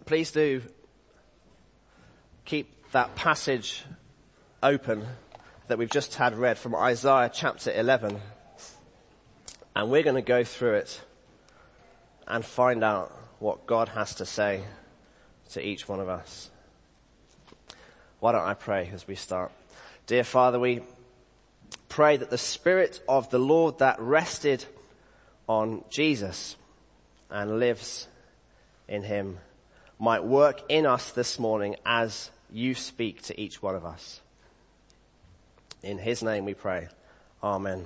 please do keep that passage open that we've just had read from Isaiah chapter 11. And we're going to go through it and find out what God has to say to each one of us. Why don't I pray as we start? Dear Father, we pray that the Spirit of the Lord that rested on Jesus and lives in him might work in us this morning as you speak to each one of us. In his name we pray. Amen.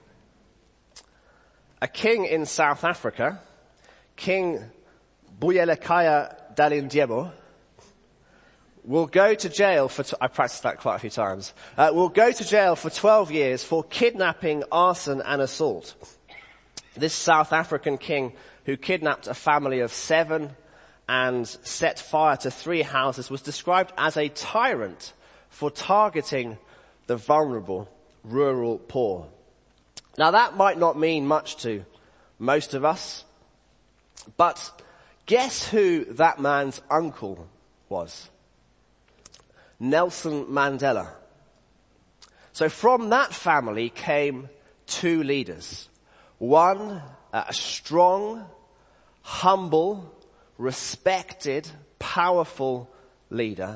A king in South Africa, King Buyelekaya Dalindyebo, will go to jail for, I practiced that quite a few times, will go to jail for 12 years for kidnapping, arson and assault. This South African king who kidnapped a family of 7 and set fire to 3 houses was described as a tyrant for targeting the vulnerable, rural poor. Now that might not mean much to most of us, but guess who that man's uncle was? Nelson Mandela. So from that family came 2 leaders. One, a strong, humble, respected, powerful leader.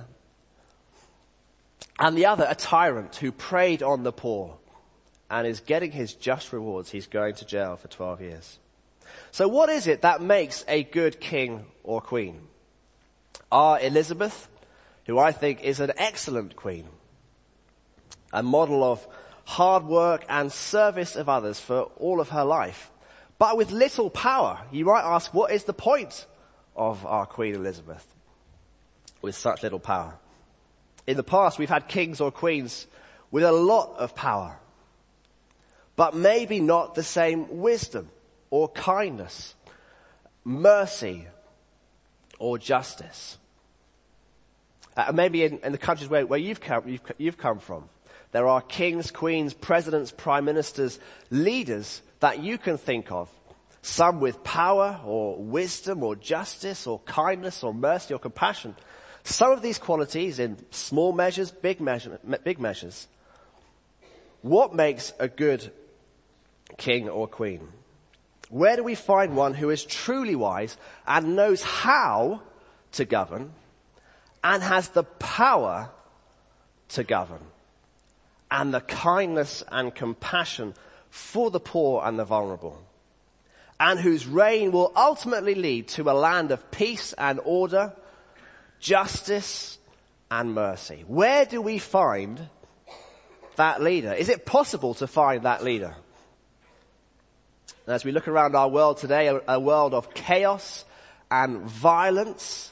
And the other, a tyrant who preyed on the poor and is getting his just rewards. He's going to jail for 12 years. So what is it that makes a good king or queen? Our Elizabeth, who I think is an excellent queen, a model of hard work and service of others for all of her life, but with little power. You might ask, what is the point of our Queen Elizabeth with such little power? In the past, we've had kings or queens with a lot of power, but maybe not the same wisdom or kindness, mercy or justice. Maybe in the countries where you've come from, there are kings, queens, presidents, prime ministers, leaders that you can think of. Some with power or wisdom or justice or kindness or mercy or compassion. Some of these qualities in small measures, big measures. What makes a good king or queen? Where do we find one who is truly wise and knows how to govern and has the power to govern and the kindness and compassion for the poor and the vulnerable, and whose reign will ultimately lead to a land of peace and order, justice and mercy? Where do we find that leader? Is it possible to find that leader? And as we look around our world today, a world of chaos and violence,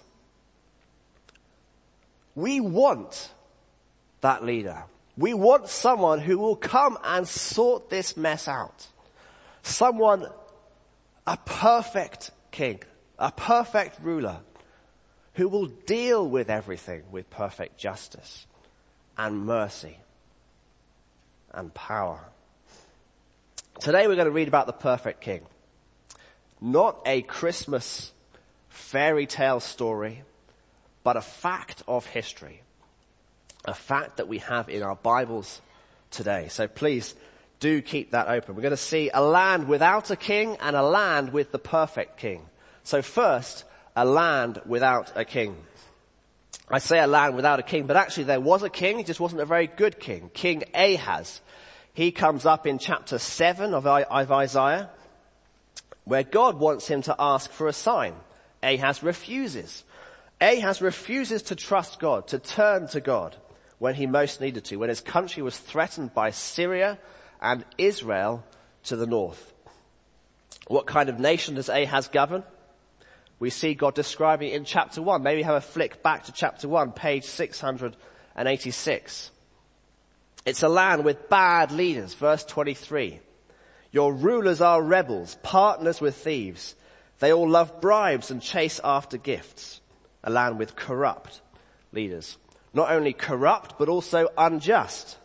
we want that leader. We want someone who will come and sort this mess out. Someone, a perfect king, a perfect ruler, who will deal with everything with perfect justice and mercy and power. Today we're going to read about the perfect king. Not a Christmas fairy tale story, but a fact of history. A fact that we have in our Bibles today. So please do keep that open. We're going to see a land without a king and a land with the perfect king. So first, a land without a king. I say a land without a king, but actually there was a king. He just wasn't a very good king. King Ahaz. He comes up in chapter 7 of Isaiah, where God wants him to ask for a sign. Ahaz refuses. Ahaz refuses to trust God, to turn to God when he most needed to, when his country was threatened by Syria and Israel to the north. What kind of nation does Ahaz govern? We see God describing it in chapter 1. Maybe have a flick back to chapter 1, page 686. It's a land with bad leaders. Verse 23. Your rulers are rebels, partners with thieves. They all love bribes and chase after gifts. A land with corrupt leaders. Not only corrupt, but also unjust.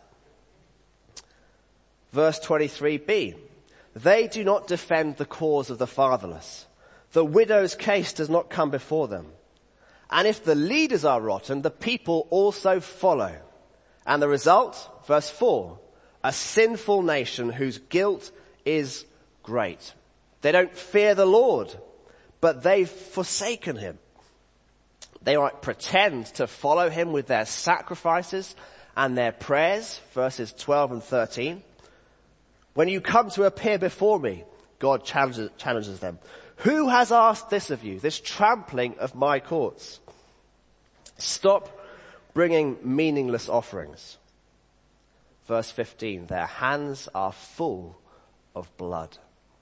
Verse 23b. They do not defend the cause of the fatherless. The widow's case does not come before them. And if the leaders are rotten, the people also follow. And the result, verse 4, a sinful nation whose guilt is great. They don't fear the Lord, but they've forsaken him. They might pretend to follow him with their sacrifices and their prayers, verses 12 and 13. When you come to appear before me, God challenges them. Who has asked this of you, this trampling of my courts? Stop bringing meaningless offerings. Verse 15, their hands are full of blood.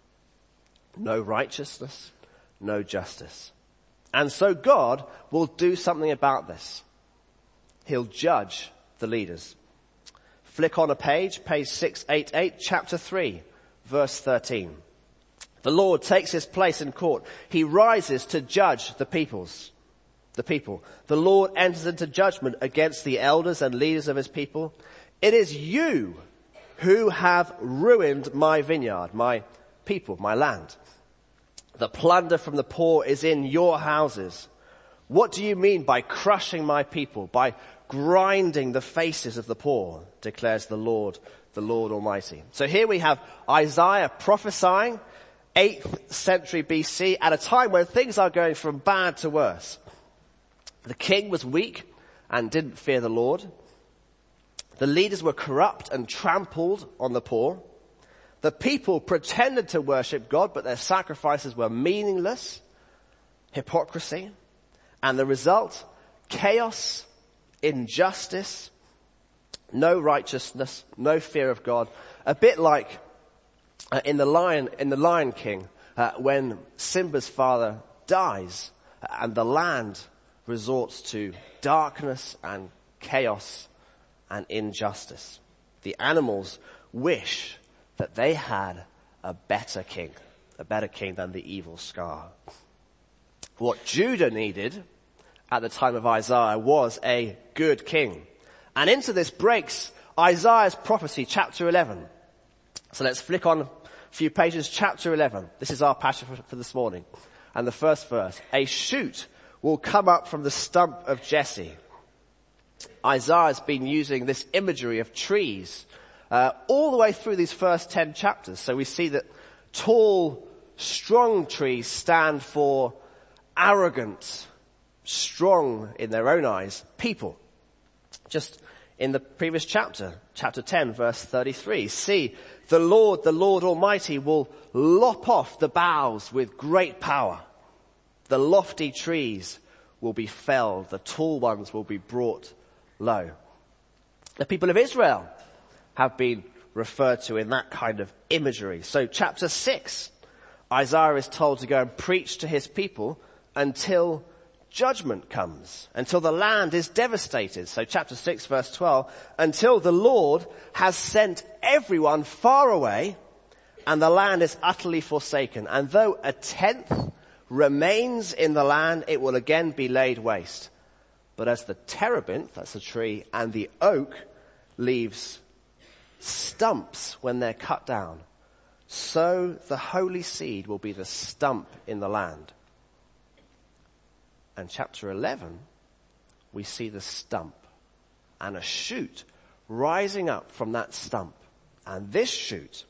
No righteousness, no justice. And so God will do something about this. He'll judge the leaders. Flick on a page 688, chapter 3, verse 13. The Lord takes his place in court. He rises to judge the people. The Lord enters into judgment against the elders and leaders of his people. It is you who have ruined my vineyard, my people, my land. The plunder from the poor is in your houses. What do you mean by crushing my people, by grinding the faces of the poor, declares the Lord Almighty. So here we have Isaiah prophesying 8th century BC at a time when things are going from bad to worse. The king was weak and didn't fear the Lord. The leaders were corrupt and trampled on the poor. The people pretended to worship God, but their sacrifices were meaningless, hypocrisy, and the result, chaos, injustice, no righteousness, no fear of God. A bit like in the Lion King, when Simba's father dies and the land resorts to darkness and chaos and injustice. The animals wish that they had a better king than the evil Scar. What Judah needed at the time of Isaiah was a good king. And into this breaks Isaiah's prophecy, chapter 11. So let's flick on a few pages, chapter 11. This is our passage for this morning. And the first verse, a shoot will come up from the stump of Jesse. Isaiah's been using this imagery of trees all the way through these first 10 chapters. So we see that tall, strong trees stand for arrogant, strong in their own eyes, people. Just in the previous chapter 10, verse 33, see, the Lord Almighty will lop off the boughs with great power. The lofty trees will be felled, the tall ones will be brought low. The people of Israel have been referred to in that kind of imagery. So chapter 6, Isaiah is told to go and preach to his people until judgment comes, until the land is devastated. So chapter 6 verse 12, until the Lord has sent everyone far away and the land is utterly forsaken. And though a tenth remains in the land, it will again be laid waste. But as the terebinth, that's the tree, and the oak leaves stumps when they're cut down, so the holy seed will be the stump in the land. And chapter 11, we see the stump and a shoot rising up from that stump. And this shoot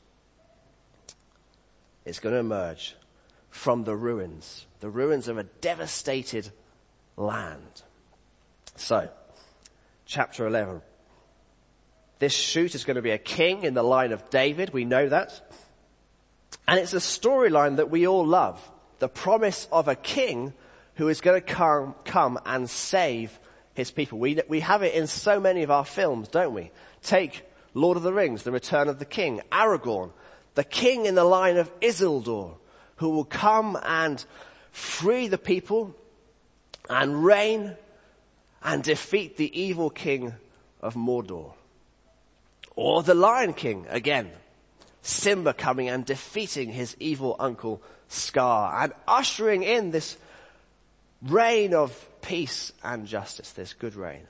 is going to emerge from the ruins of a devastated land. So, chapter 11. This shoot is going to be a king in the line of David. We know that. And it's a storyline that we all love. The promise of a king who is going to come and save his people. We have it in so many of our films, don't we? Take Lord of the Rings, The Return of the King, Aragorn, the king in the line of Isildur, who will come and free the people and reign and defeat the evil king of Mordor. Or the Lion King again, Simba coming and defeating his evil uncle Scar and ushering in this reign of peace and justice, this good reign.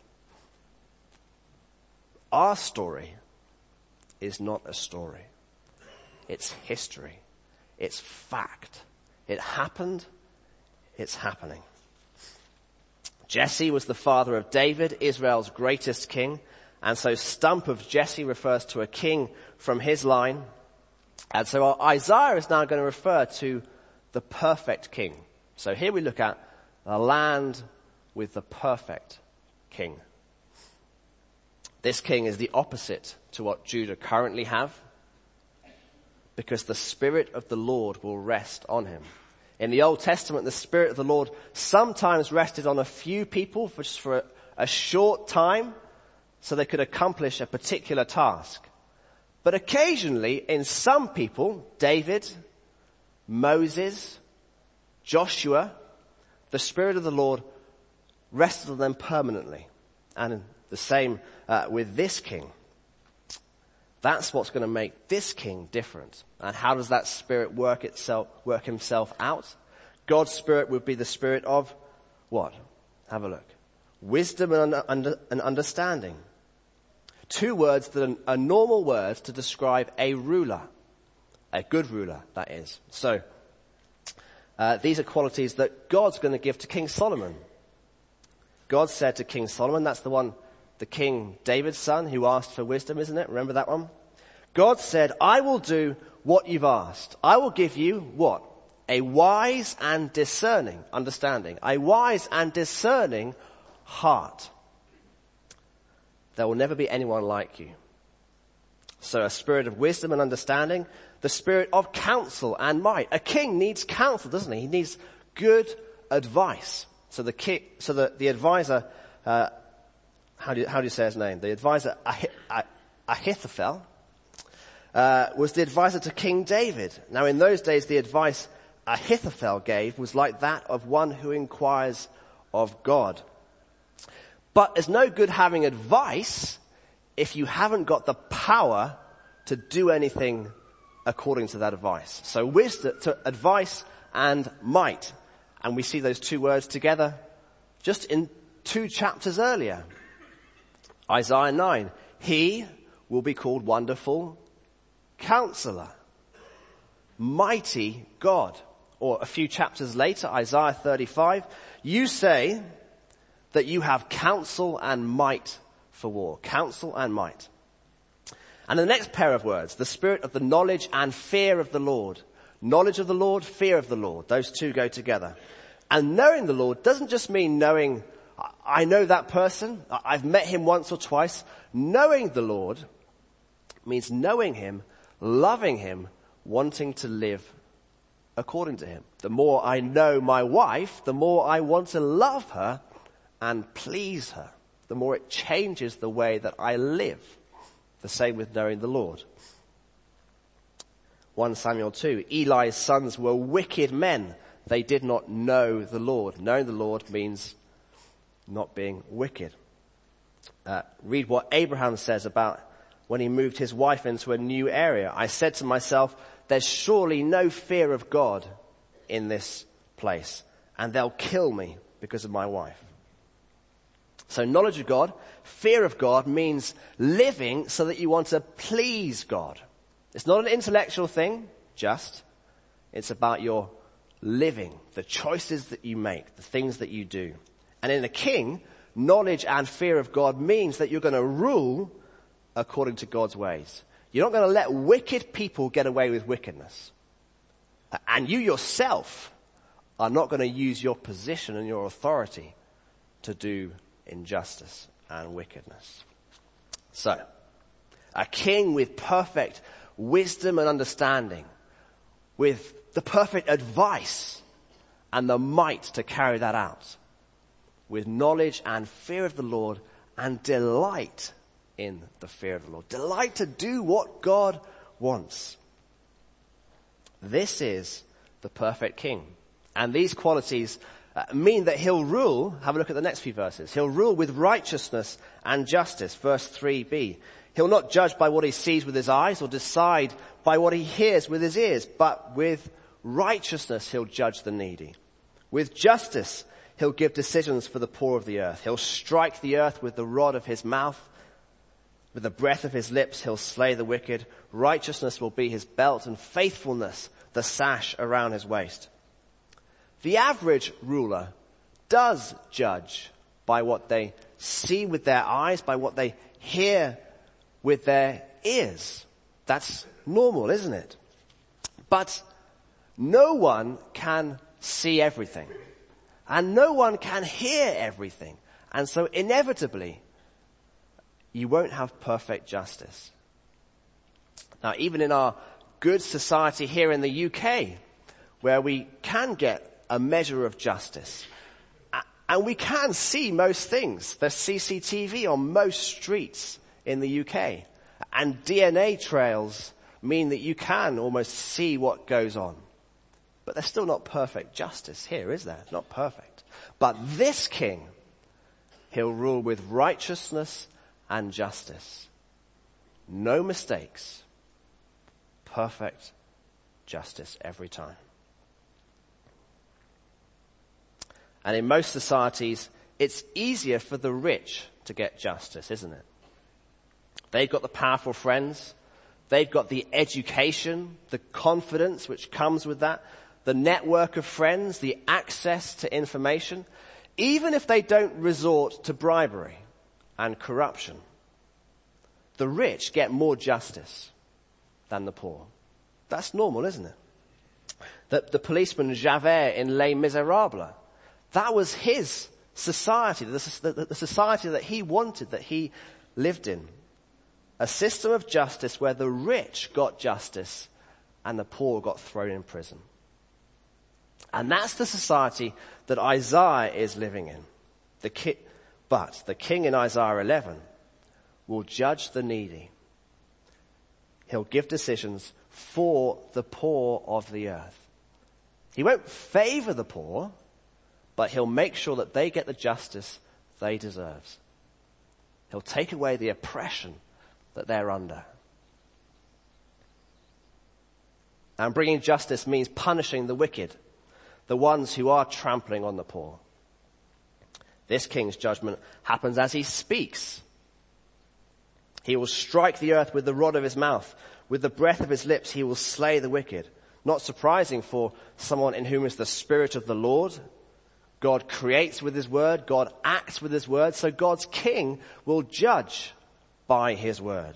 Our story is not a story. It's history. It's fact. It happened. It's happening. Jesse was the father of David, Israel's greatest king. And so stump of Jesse refers to a king from his line. And so Isaiah is now going to refer to the perfect king. So here we look at a land with the perfect king. This king is the opposite to what Judah currently have, because the Spirit of the Lord will rest on him. In the Old Testament, the Spirit of the Lord sometimes rested on a few people just for a short time so they could accomplish a particular task. But occasionally, in some people, David, Moses, Joshua, the Spirit of the Lord rested on them permanently. And the same with this king. That's what's going to make this king different. And how does that Spirit work himself out? God's Spirit would be the Spirit of what? Have a look. Wisdom and understanding. Two words that are normal words to describe a ruler. A good ruler, that is. So, these are qualities that God's going to give to King Solomon. God said to King Solomon, that's the King David's son who asked for wisdom, isn't it? Remember that one? God said, I will do what you've asked. I will give you what? A wise and discerning understanding. A wise and discerning heart. There will never be anyone like you. So a spirit of wisdom and understanding, the spirit of counsel and might. A king needs counsel, doesn't he? He needs good advice. So the advisor, how do you say his name? The advisor Ahithophel was the advisor to King David. Now in those days, the advice Ahithophel gave was like that of one who inquires of God. But it's no good having advice if you haven't got the power to do anything according to that advice. So wisdom, to advice and might. And we see those two words together just in 2 chapters earlier. Isaiah 9. He will be called Wonderful Counselor, Mighty God. Or a few chapters later, Isaiah 35. You say that you have counsel and might for war. Counsel and might. And the next pair of words, the spirit of the knowledge and fear of the Lord. Knowledge of the Lord, fear of the Lord. Those two go together. And knowing the Lord doesn't just mean knowing, I know that person, I've met him once or twice. Knowing the Lord means knowing him, loving him, wanting to live according to him. The more I know my wife, the more I want to love her and please her. The more it changes the way that I live. The same with knowing the Lord. 1 Samuel 2, Eli's sons were wicked men. They did not know the Lord. Knowing the Lord means not being wicked. Read what Abraham says about when he moved his wife into a new area. I said to myself, there's surely no fear of God in this place, and they'll kill me because of my wife. So knowledge of God, fear of God means living so that you want to please God. It's not an intellectual thing, it's about your living, the choices that you make, the things that you do. And in a king, knowledge and fear of God means that you're going to rule according to God's ways. You're not going to let wicked people get away with wickedness. And you yourself are not going to use your position and your authority to do injustice and wickedness. So, a king with perfect wisdom and understanding, with the perfect advice and the might to carry that out, with knowledge and fear of the Lord and delight in the fear of the Lord. Delight to do what God wants. This is the perfect king. And these qualities mean that he'll rule, have a look at the next few verses, he'll rule with righteousness and justice. Verse 3b. He'll not judge by what he sees with his eyes or decide by what he hears with his ears, but with righteousness he'll judge the needy. With justice he'll give decisions for the poor of the earth. He'll strike the earth with the rod of his mouth. With the breath of his lips he'll slay the wicked. Righteousness will be his belt and faithfulness the sash around his waist. The average ruler does judge by what they see with their eyes, by what they hear with their ears. That's normal, isn't it? But no one can see everything. And no one can hear everything. And so inevitably, you won't have perfect justice. Now, even in our good society here in the UK, where we can get a measure of justice, and we can see most things. There's CCTV on most streets in the UK. And DNA trails mean that you can almost see what goes on. But there's still not perfect justice here, is there? Not perfect. But this king, he'll rule with righteousness and justice. No mistakes. Perfect justice every time. And in most societies, it's easier for the rich to get justice, isn't it? They've got the powerful friends. They've got the education, the confidence which comes with that, the network of friends, the access to information, even if they don't resort to bribery and corruption. The rich get more justice than the poor. That's normal, isn't it? The policeman Javert in Les Miserables, that was his society, the society that he wanted, that he lived in. A system of justice where the rich got justice and the poor got thrown in prison. And that's the society that Isaiah is living in. But the king in Isaiah 11 will judge the needy. He'll give decisions for the poor of the earth. He won't favor the poor, but he'll make sure that they get the justice they deserve. He'll take away the oppression that they're under. And bringing justice means punishing the wicked, the ones who are trampling on the poor. This king's judgment happens as he speaks. He will strike the earth with the rod of his mouth. With the breath of his lips, he will slay the wicked. Not surprising for someone in whom is the Spirit of the Lord. God creates with his word. God acts with his word. So God's king will judge by his word.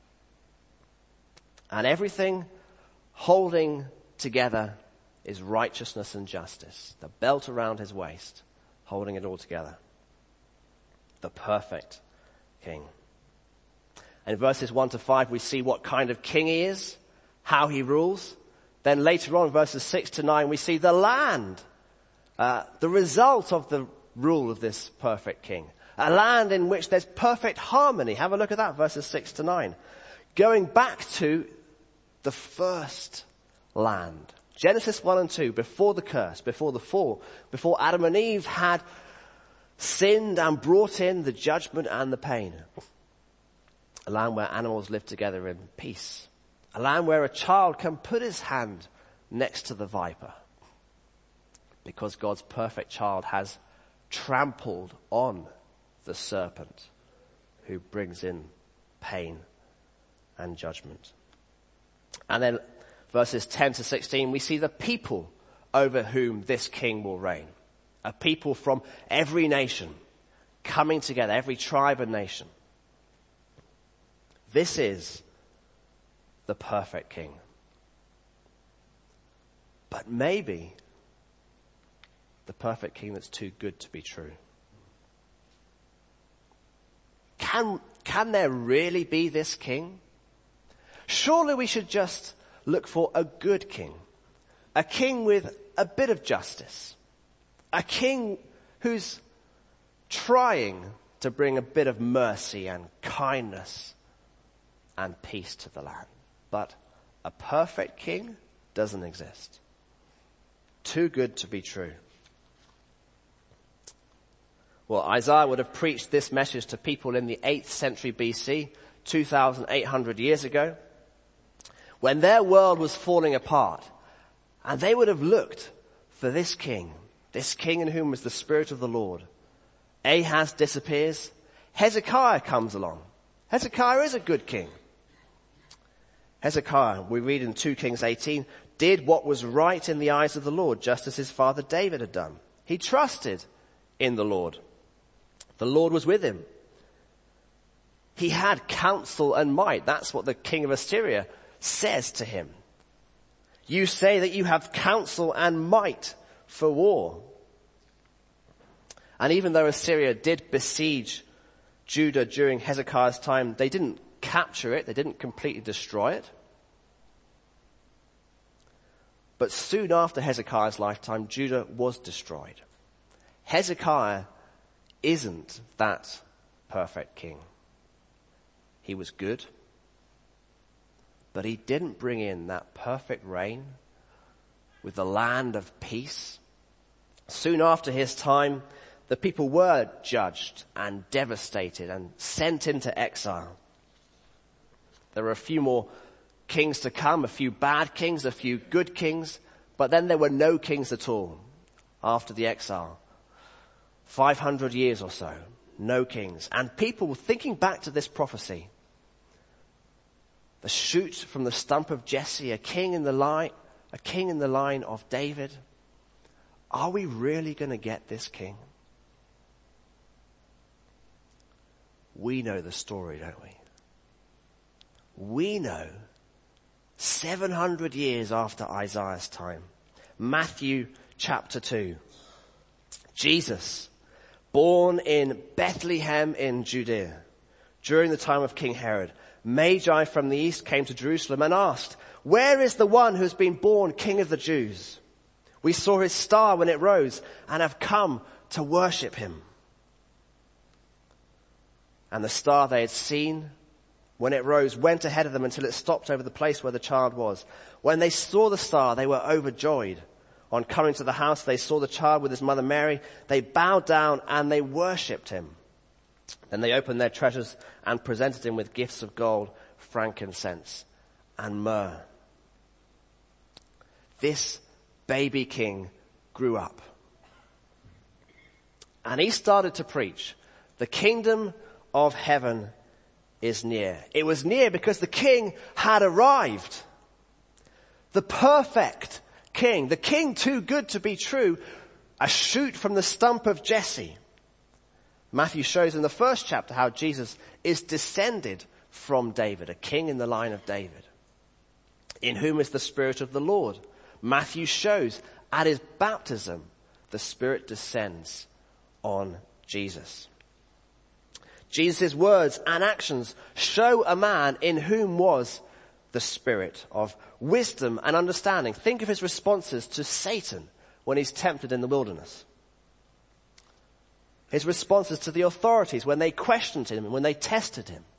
And everything holding together is righteousness and justice. The belt around his waist, holding it all together. The perfect king. And in verses 1 to 5, we see what kind of king he is, how he rules. Then later on, verses 6 to 9, we see the land, the result of the rule of this perfect king. A land in which there's perfect harmony. Have a look at that, verses 6 to 9. Going back to the first land. Genesis 1 and 2, before the curse, before the fall, before Adam and Eve had sinned and brought in the judgment and the pain. A land where animals live together in peace. A land where a child can put his hand next to the viper. Because God's perfect child has trampled on the serpent who brings in pain and judgment. And then verses 10 to 16, we see the people over whom this king will reign. A people from every nation coming together, every tribe and nation. This is the perfect king. But maybe the perfect king that's too good to be true. Can there really be this king? Surely we should just look for a good king. A king with a bit of justice. A king who's trying to bring a bit of mercy and kindness and peace to the land. But a perfect king doesn't exist. Too good to be true. Well, Isaiah would have preached this message to people in the 8th century BC, 2,800 years ago, when their world was falling apart. And they would have looked for this king in whom was the Spirit of the Lord. Ahaz disappears. Hezekiah comes along. Hezekiah is a good king. Hezekiah, we read in 2 Kings 18, did what was right in the eyes of the Lord, just as his father David had done. He trusted in the Lord. The Lord was with him. He had counsel and might. That's what the king of Assyria says to him. You say that you have counsel and might for war. And even though Assyria did besiege Judah during Hezekiah's time, they didn't capture it. They didn't completely destroy it. But soon after Hezekiah's lifetime, Judah was destroyed. Hezekiah isn't that perfect king. He was good, but he didn't bring in that perfect reign with the land of peace. Soon after his time, the people were judged and devastated and sent into exile. There were a few more kings to come, a few bad kings, a few good kings, but then there were no kings at all after the exile. 500 years or so, no kings. And people were thinking back to this prophecy. The shoot from the stump of Jesse, a king in the line of David. Are we really going to get this king? We know the story, don't we? We know 700 years after Isaiah's time. Matthew chapter 2. Jesus, born in Bethlehem in Judea, during the time of King Herod, Magi from the east came to Jerusalem and asked, "Where is the one who has been born King of the Jews? We saw his star when it rose and have come to worship him." And the star they had seen when it rose went ahead of them until it stopped over the place where the child was. When they saw the star, they were overjoyed. On coming to the house, they saw the child with his mother Mary. They bowed down and they worshipped him. Then they opened their treasures and presented him with gifts of gold, frankincense, and myrrh. This baby king grew up. And he started to preach, "The kingdom of heaven is near." It was near because the king had arrived. The perfect king, the king too good to be true, a shoot from the stump of Jesse. Matthew shows in the first chapter how Jesus is descended from David, a king in the line of David, in whom is the Spirit of the Lord. Matthew shows at his baptism, the Spirit descends on Jesus. Jesus' words and actions show a man in whom was the Spirit of wisdom and understanding. Think of his responses to Satan when he's tempted in the wilderness. His responses to the authorities when they questioned him and when they tested him.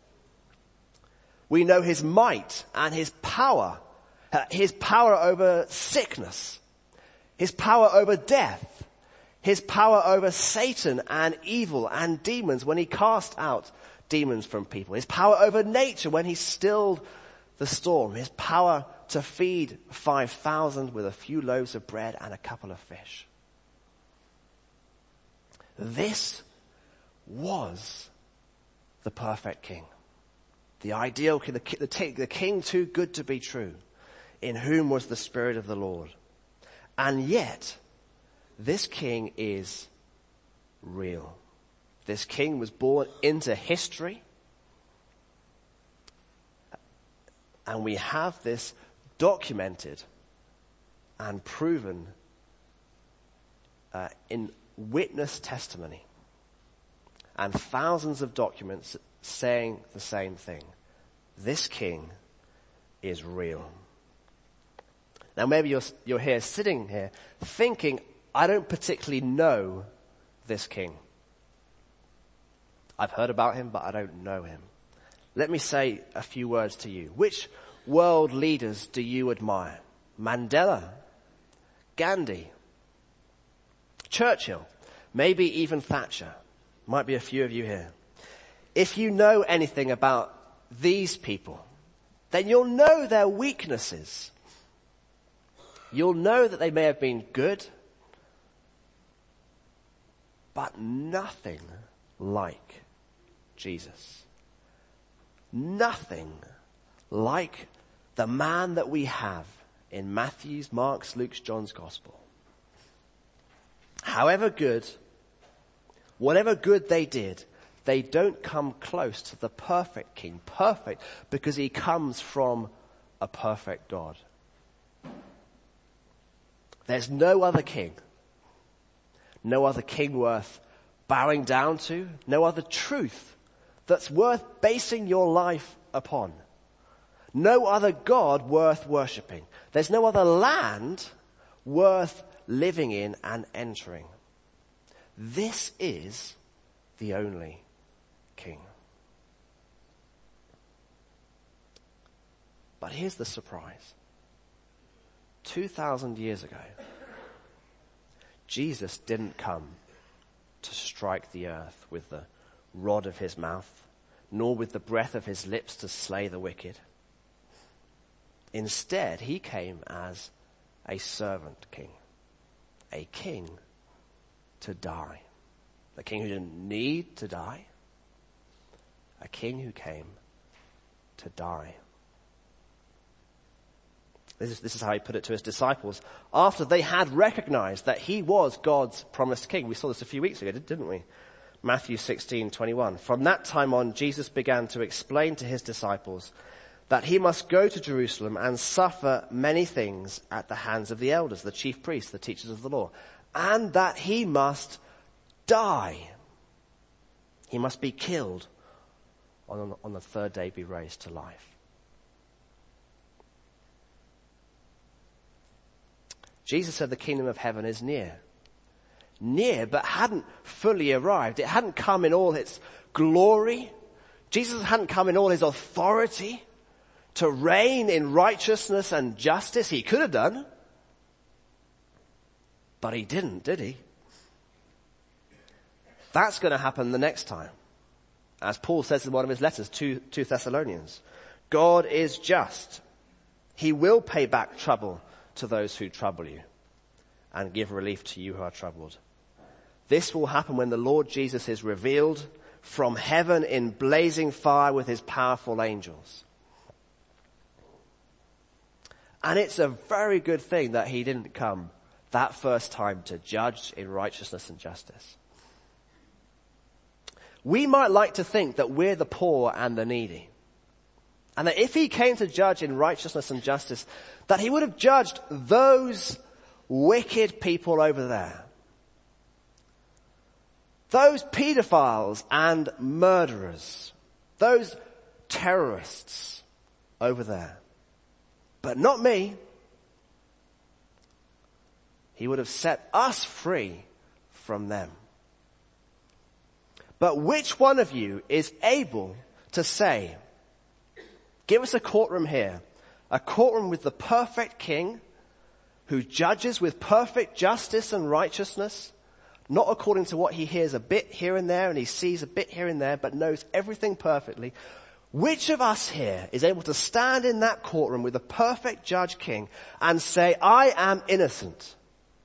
We know his might and his power over sickness, his power over death, his power over Satan and evil and demons when he cast out demons from people, his power over nature when he stilled the storm, his power to feed 5,000 with a few loaves of bread and a couple of fish. This was the perfect king, the ideal king, the king too good to be true, in whom was the Spirit of the Lord. And yet, this king is real. This king was born into history. And we have this documented and proven in witness testimony. And thousands of documents saying the same thing. This king is real. Now maybe you're here, sitting here, thinking, I don't particularly know this king. I've heard about him, but I don't know him. Let me say a few words to you. Which world leaders do you admire? Mandela, Gandhi, Churchill, maybe even Thatcher. Might be a few of you here. If you know anything about these people, then you'll know their weaknesses. You'll know that they may have been good, but nothing like Jesus. Nothing like the man that we have in Matthew's, Mark's, Luke's, John's gospel. However good whatever good they did, they don't come close to the perfect king. Perfect because he comes from a perfect God. There's no other king. No other king worth bowing down to. No other truth that's worth basing your life upon. No other God worth worshipping. There's no other land worth living in and entering. This is the only king. But here's the surprise. 2,000 years ago, Jesus didn't come to strike the earth with the rod of his mouth, nor with the breath of his lips to slay the wicked. Instead, he came as a servant king, a king to die, a king who didn't need to die, a king who came to die. This is how he put it to his disciples after they had recognized that he was God's promised king. We saw this a few weeks ago, didn't we? Matthew 16:21. From that time on, Jesus began to explain to his disciples that he must go to Jerusalem and suffer many things at the hands of the elders, the chief priests, the teachers of the law, and that he must die. He must be killed, on the third day be raised to life. Jesus said the kingdom of heaven is near. Near, but hadn't fully arrived. It hadn't come in all its glory. Jesus hadn't come in all his authority to reign in righteousness and justice. He could have done. But he didn't, did he? That's going to happen the next time. As Paul says in one of his letters to Thessalonians, God is just. He will pay back trouble to those who trouble you and give relief to you who are troubled. This will happen when the Lord Jesus is revealed from heaven in blazing fire with his powerful angels. And it's a very good thing that he didn't come that first time to judge in righteousness and justice. We might like to think that we're the poor and the needy. And that if he came to judge in righteousness and justice, that he would have judged those wicked people over there. Those pedophiles and murderers. Those terrorists over there. But not me. He would have set us free from them. But which one of you is able to say, give us a courtroom here, a courtroom with the perfect king who judges with perfect justice and righteousness, not according to what he hears a bit here and there and he sees a bit here and there, but knows everything perfectly. Which of us here is able to stand in that courtroom with a perfect judge king and say, I am innocent?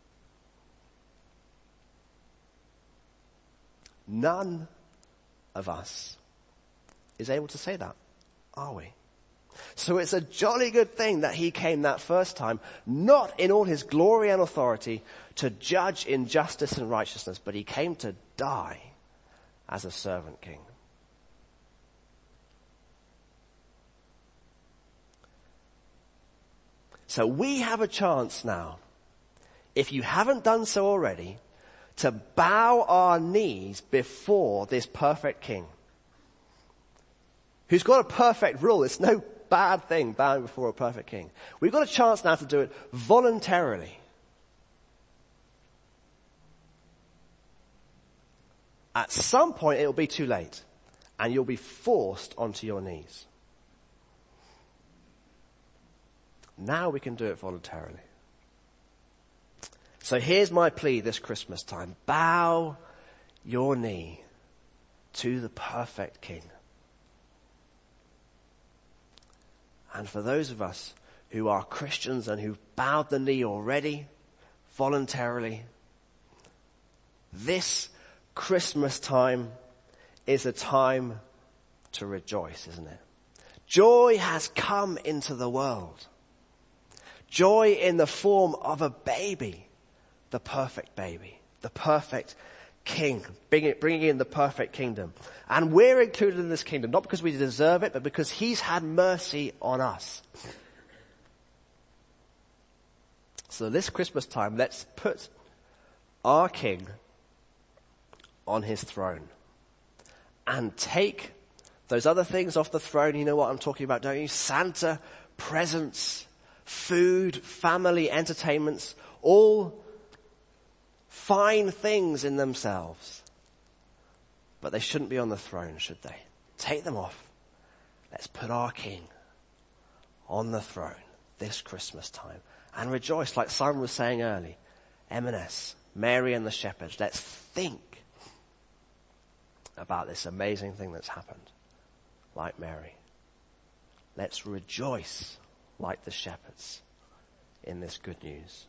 None of us is able to say that, are we? So it's a jolly good thing that he came that first time, not in all his glory and authority to judge in justice and righteousness, but he came to die as a servant king. So we have a chance now, if you haven't done so already, to bow our knees before this perfect king who's got a perfect rule. It's no bad thing bowing before a perfect king. We've got a chance now to do it voluntarily. At some point it'll be too late and you'll be forced onto your knees. Now we can do it voluntarily. So here's my plea this Christmas time. Bow your knee to the perfect king. And for those of us who are Christians and who've bowed the knee already, voluntarily, this Christmas time is a time to rejoice, isn't it? Joy has come into the world. Joy in the form of a baby, the perfect king, bringing in the perfect kingdom. And we're included in this kingdom, not because we deserve it, but because he's had mercy on us. So this Christmas time, let's put our king on his throne and take those other things off the throne. You know what I'm talking about, don't you? Santa, presents, food, family, entertainments, all fine things in themselves. But they shouldn't be on the throne, should they? Take them off. Let's put our king on the throne this Christmas time and rejoice, like Simon was saying early. M&S, Mary and the shepherds, let's think about this amazing thing that's happened, like Mary. Let's rejoice like the shepherds in this good news.